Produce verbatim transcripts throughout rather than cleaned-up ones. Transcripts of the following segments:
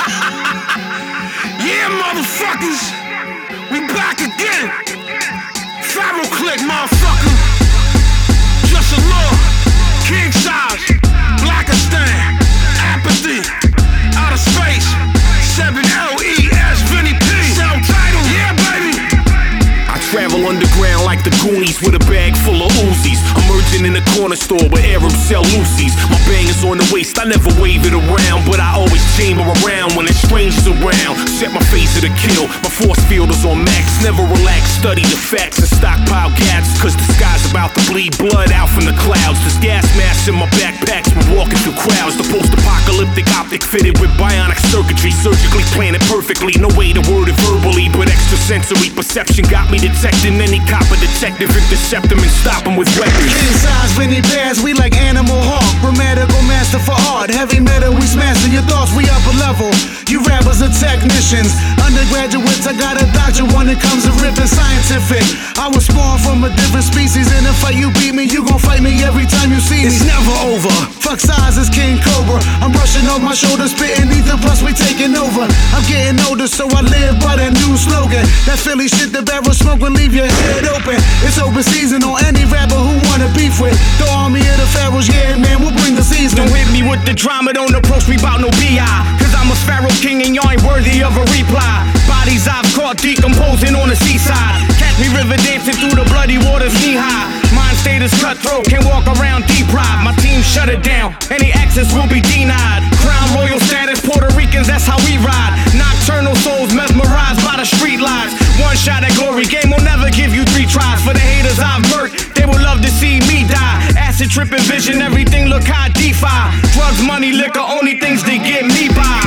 Yeah, motherfuckers, we back again. Pharaoh Click, motherfucker. Just a law, king size, Blackistan, apathy, outer space, seven L E S, Vinny P, self-titled, yeah baby. I travel underground like the Goonies with a bag full of Uzis. Emerging in a corner store where Arabs sell Lucy's. My bangers on the waist, I never wave it around, but I always chamber around when there's strangers around. Set my face to the kill, my force field is on max. Never relax, study the facts and stockpile cats, cause the sky's about to bleed blood out from the clouds. There's gas masks in my backpacks, we're walking through crowds. The post-apocalyptic optic fitted with bionic circuitry, surgically planted perfectly. No way to word it verbally, but extrasensory perception got me detecting any copper detective, intercept them and stop them with weapons. King size, Vinny Bears, we like Animal Hawk. Grammatical master for art, heavy metal, we smashing your thoughts, we upper level. You rappers are technicians, undergraduates, I got a doctorate when it comes to ripping scientific. I was spawned from a different species, in a fight you beat me, you gon' fight me every time you see me. It's never over, fuck size, it's King Cobra. I'm brushing off my shoulders, spitting ether, plus we taking over. I'm getting older, so I live by that new slogan. That Philly shit, the barrel smoke will leave your head open. It's open season on any rapper who wanna beef with. The army of the pharaohs, yeah man, we'll bring the season. Don't hit me with the drama, don't approach me about no B I, cause I'm a pharaoh king and y'all ain't worthy of a reply. Bodies I've caught decomposing on the seaside. Catch me river dancing through the bloody waters knee high. Mind state is cutthroat, can't walk around deprived. My team shut it down, any access will be denied. Crown royal status, Puerto Ricans, that's how we ride. Nocturnal souls mesmerized by the street lights. One shot at glory, game will never give you three tries. For the haters I've murked, they would love to see me die. Acid tripping vision, everything look high DeFi. Drugs, money, liquor, only things that get me by.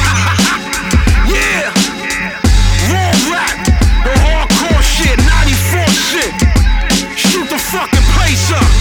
Yeah, raw rap, the hardcore shit, ninety-four shit. Shoot the fucking place up.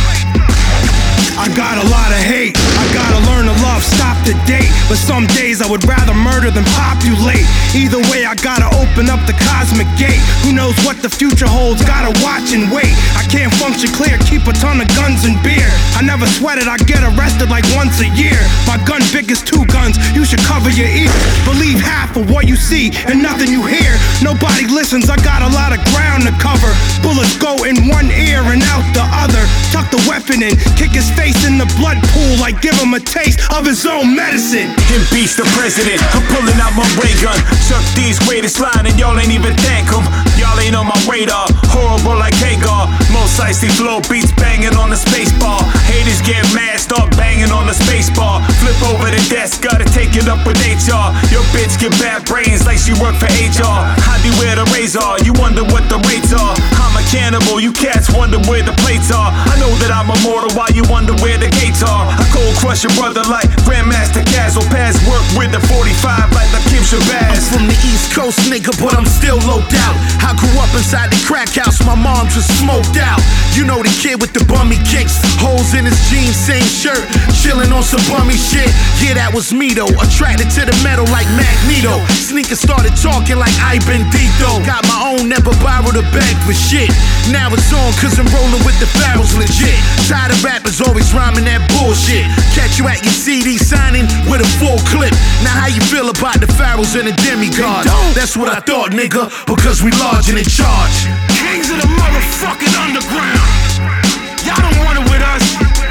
I got a lot of hate, I gotta learn to love, stop the date. But some days I would rather murder than populate. Either way I gotta open up the cosmic gate. Who knows what the future holds, gotta watch and wait. I can't function clear, keep a ton of guns and beer. I never sweat it, I get arrested like once a year. My gun big as two guns, you should cover your ears. Believe half of what you see and nothing you hear. Nobody listens, I got a lot of ground to cover. Bullets go in one ear and out the other. Tuck the weapon in, kick his face in the blood pool, like give him a taste of his own medicine. Impeach the president, I'm pulling out my ray gun. Chuck D's greatest line and y'all ain't even thank him. Y'all ain't on my radar, horrible like Hagar. Most icy flow beats banging on the space bar. Haters get mad, start banging on the space bar. Flip over the desk, gotta take it up with H R. Your bitch get bad brains like she work for H R. How do you wear the razor? You wonder what the rates are. I'm a cannibal, you cats wonder where the plates are. I know that I'm immortal, why you wonder where the gates are? I cold crush your brother like Grandmaster Cazzle. Pass work with the forty-five like the Kim Shabazz. I'm from the East Coast, nigga, but I'm still loped out. I grew up inside the crack house, my mom just smoked out. You know the kid with the bummy kicks, holes in his jeans, same shirt, chillin' on some bummy shit. Yeah, that was me though, attracted to the metal like Magneto. Sneakers started talking like I Bendito. Got my own, never borrowed a bag for shit. Now it's on cause I'm rolling with the pharaohs legit. Tired of rappers always rhyming that bullshit. Catch you at your C D signing with a full clip. Now how you feel about the pharaohs and the demigods? That's what I thought, nigga, because we large and in charge. Kings of the motherfucking underground. Y'all don't want it with us.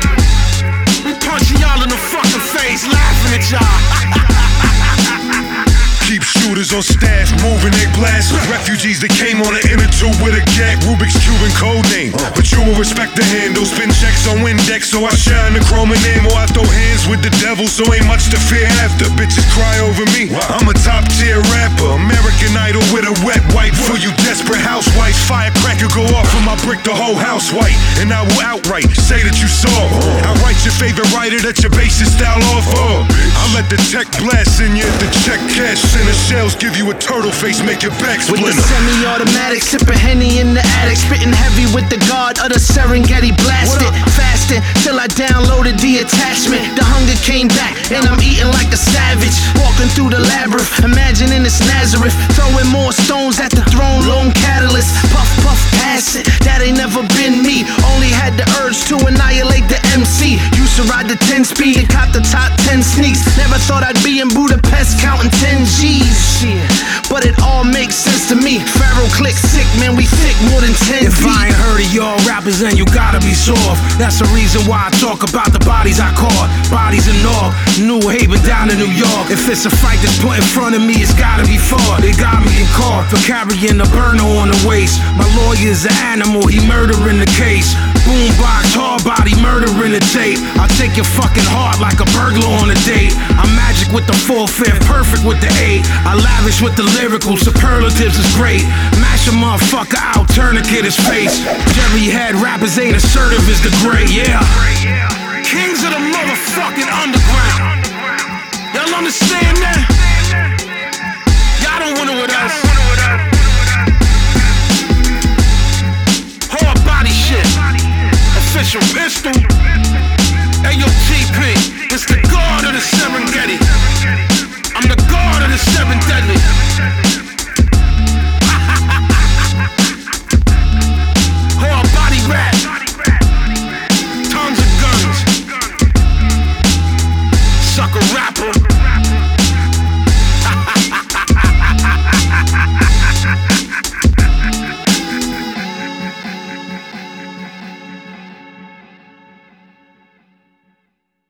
We punching y'all in the fucking face, laughing at y'all. Keep shooters on staff, moving they blast. Refugees that came on an inner tube with a gag, Rubik's Cuban code name. But you will respect the handle, spin checks on Windex, so I shine the chrome and ammo. I throw hands with the devil, so ain't much to fear after. Bitches cry over me, I'm a top tier rapper. American Idol with a wet wipe for you desperate housewives. Firecracker go off when I brick the whole house white, and I will outright say that you saw. I write your favorite writer that your basic style off of. I let the tech blast in you at the check cash. And the shells give you a turtle face, make your back splinter. With the semi-automatic, sipping Henny in the attic, spitting heavy with the guard of the Serengeti blasted. Fasting till I downloaded the attachment. The hunger came back and I'm eating like a savage. Walking through the labyrinth, imagining it's Nazareth. Throwing more stones at the throne, lone catalyst. Puff, puff, pass it, that ain't never been me. Only had the urge to annihilate the M C. Used to ride the ten speed and cop the top ten sneaks. Never thought I'd be in Budapest counting ten but it all makes sense to me. Pharaoh click sick, man, we thick more than ten If feet. I ain't heard of y'all rappers, then you gotta be soft. That's the reason why I talk about the bodies I caught. Bodies in North, New Haven down in New York. If it's a fight that's put in front of me, it's gotta be fought. They got me in court for carrying a burner on the waist. My lawyer's an animal, he murdering the case. Boombox, hard body, murdering the tape. I'll take your fucking heart like a burglar on a date. I'm magic with the full fifth, perfect with the eight. I lavish with the lyrical, superlatives is great. Mash a motherfucker out, tourniquet his face. Jerry head rappers ain't assertive as the gray, yeah. Kings of the motherfucking underground. Y'all understand that? Y'all don't want it with us. Hard body shit. Official pistol. Ayo T P, it's the god of the Serengeti.